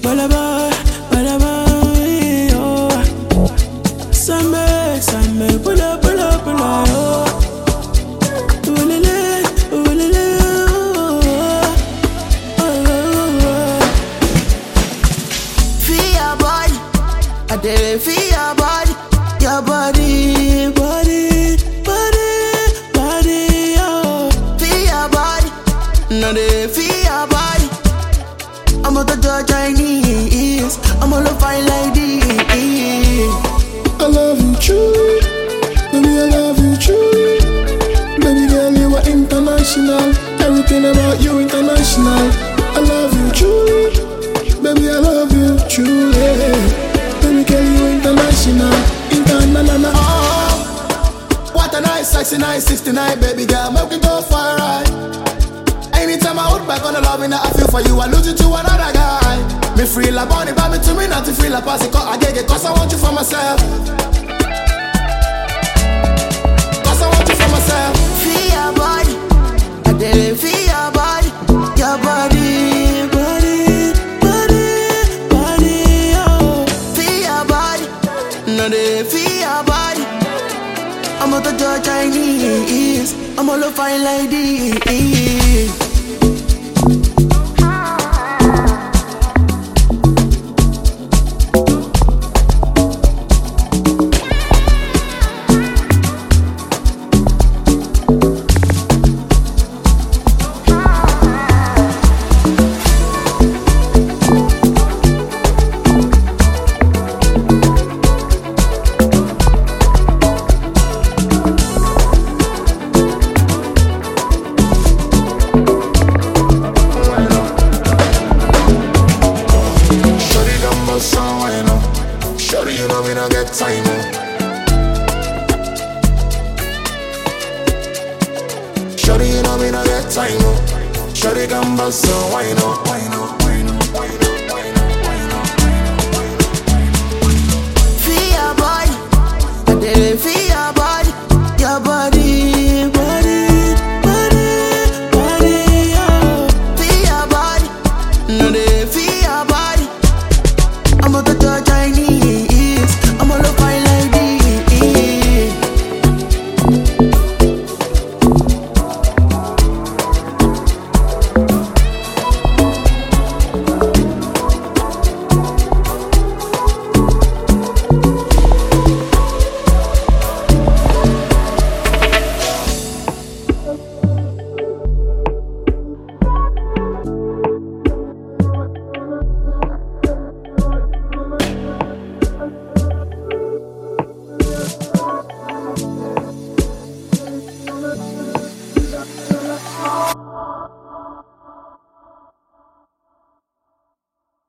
balaba, balaba, oh. Sambe, sambe, pula, pula, pula, oh. Ulele, ulele, oh, oh, oh. Feel your body, I did feel your body, body, body, oh. Feel your body, now they feel your body. I'm out the Chinese, I'm all fine like this. I love you true, baby, I love you true. Baby girl, you are international. Everything about you international. I love you true, baby, I love you true. Yeah. Baby girl, you international, international. Oh, what a nice, sexy, nice 69, baby girl, make me go for a ride. Anytime I hold back on the loving that I feel for you, I lose you to another guy. Me free la bunny, but me to me not to feel la pass it, cause I get it, cause I want you for myself. Cause I want you for myself. Feel your body, I did feel your body, body, body, oh. Feel your body, now they feel your body. I'm out the Chinese, I'm all fine like this. Shorty, you know me not get time, oh. Shorty, you know me not get time, oh. Shorty, come bust some wine, oh, wine, oh, wine, oh.